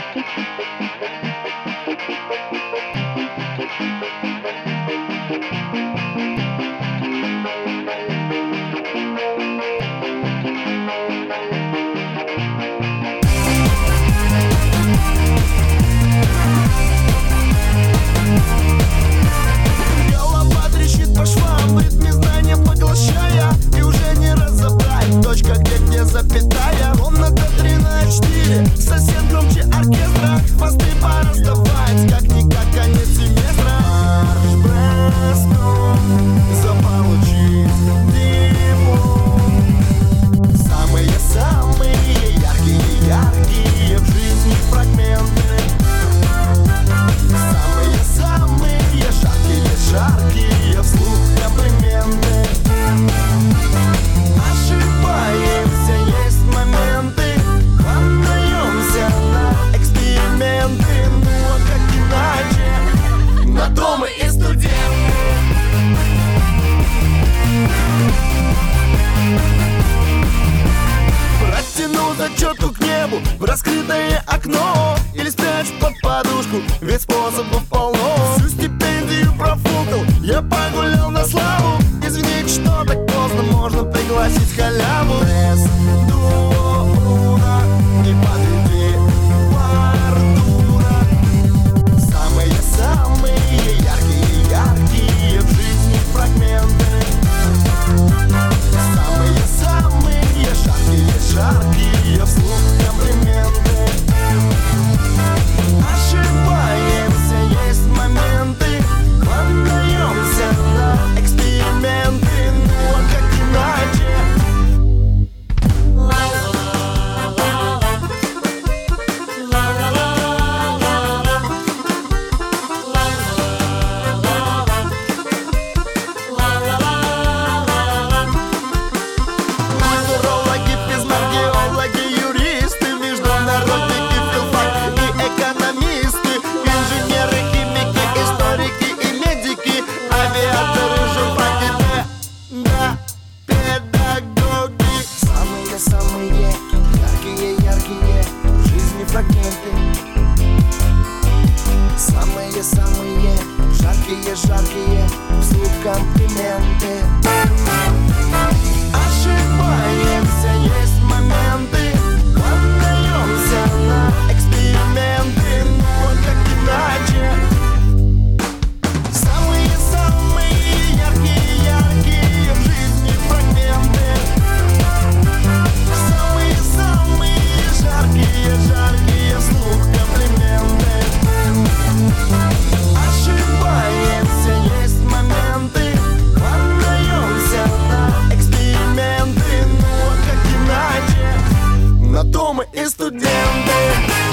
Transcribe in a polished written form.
Голова трещит по швам, в ритме знания поглощая, и уже не разобрать, точка где запятая. Комната 3 на 4, сосед громче оркестра, хвосты пора сдавать, как-никак конец семестра. Марш-бросок, заполучить диплом. Самые-самые яркие в жизни фрагменты. Самые-самые жаркие вслух комплименты. Ошибаемся, есть моменты, хватаемся на эксперименты. Ну а как иначе, на то мы и студенты. Протяну зачетку к небу в раскрытое окно, или спрячь под подушку, ведь способов полно. Всю стипендию профукал, я погулял на славу. Извините, что так поздно, можно пригласить халяву. Дура, не подведи партура. Самые-самые яркие в жизни фрагменты. Самые-самые жаркие вслух комплименты. Ошибаемся, есть моменты, хватаемся на эксперименты. Ну а как иначе? Культурологи, физмат-геологи, юристы, международники, филфак и экономисты, инженеры, химики, историки и медики, авиаторы, журфаки, да, педагоги. Самые-самые яркие в жизни фрагменты. Самые-самые жаркие вслух комплименты. Ошибаемся, есть моменты, хватаемся на эксперименты. Ну а как иначе? Самые-самые яркие в жизни фрагменты. Самые-самые жаркие вслух комплименты. Ошибаемся, есть моменты, хватаемся на эксперименты. Ну а как иначе? На то мы и студенты.